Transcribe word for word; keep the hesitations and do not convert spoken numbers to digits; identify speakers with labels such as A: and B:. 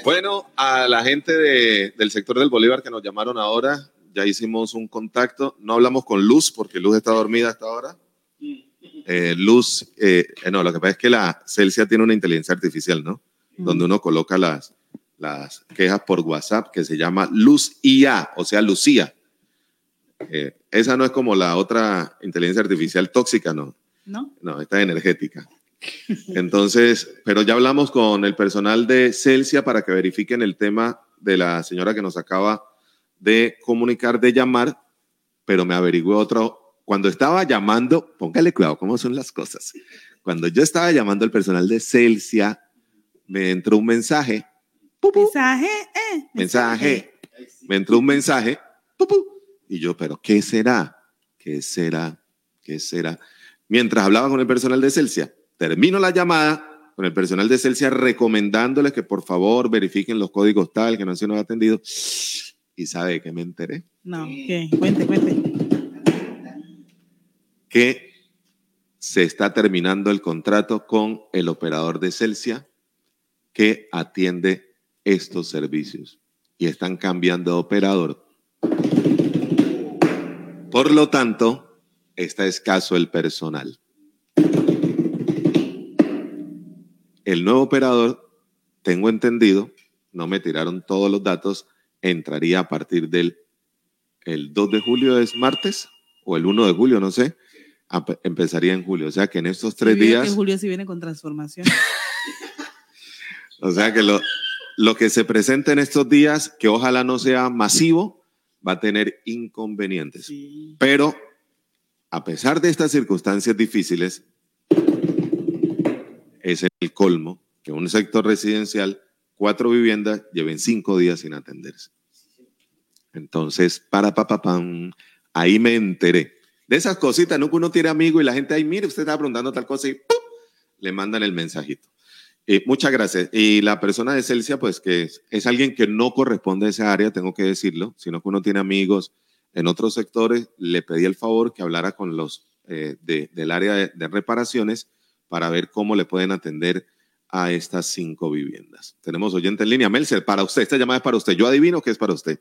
A: Bueno, a la gente de, del sector del Bolívar que nos llamaron ahora, ya hicimos un contacto. No hablamos con Luz porque Luz está dormida hasta ahora. Eh, Luz, eh, no, lo que pasa es que la Celsia tiene una inteligencia artificial, ¿no? Mm. Donde uno coloca las, las quejas por WhatsApp que se llama Luz I A, o sea, Lucía. Eh, esa no es como la otra inteligencia artificial tóxica, ¿no?
B: ¿No?
A: No, esta es energética. Entonces, pero ya hablamos con el personal de Celsia para que verifiquen el tema de la señora que nos acaba de comunicar, de llamar, pero me averigüé otro. Cuando estaba llamando, póngale cuidado cómo son las cosas. Cuando yo estaba llamando al personal de Celsia, me entró un mensaje. ¡Pu, pu!
B: Mensaje, eh.
A: Mensaje. Me entró un mensaje. ¡Pu, pu! Y yo, ¿pero qué será? ¿Qué será? ¿Qué será? Mientras hablaba con el personal de Celsia, termino la llamada con el personal de Celsia recomendándoles que por favor verifiquen los códigos tal, que no han sido atendidos. ¿Y sabe de qué me enteré?
B: No, ¿qué? Cuente, cuente.
A: Que se está terminando el contrato con el operador de Celsia que atiende estos servicios y están cambiando de operador. Por lo tanto, está escaso el personal. El nuevo operador, tengo entendido, no me tiraron todos los datos, entraría a partir del el dos de julio, ¿es martes? O el uno de julio, no sé. Empezaría en julio, o sea que en estos tres
B: sí,
A: días...
B: que julio sí viene con transformación.
A: O sea que lo, lo que se presenta en estos días, que ojalá no sea masivo, va a tener inconvenientes. Sí. Pero, a pesar de estas circunstancias difíciles, es el colmo que un sector residencial, cuatro viviendas, lleven cinco días sin atenderse. Entonces, para papapam, ahí me enteré. De esas cositas, ¿no? Que uno tiene amigo y la gente ahí, mire, usted estaba preguntando tal cosa y ¡pum! Le mandan el mensajito. Eh, muchas gracias. Y la persona de Celsia, pues que es, es alguien que no corresponde a esa área, tengo que decirlo, sino que uno tiene amigos en otros sectores. Le pedí el favor que hablara con los eh, de, del área de, de reparaciones para ver cómo le pueden atender a estas cinco viviendas. Tenemos oyente en línea. Melcer, para usted, esta llamada es para usted. Yo adivino que es para usted.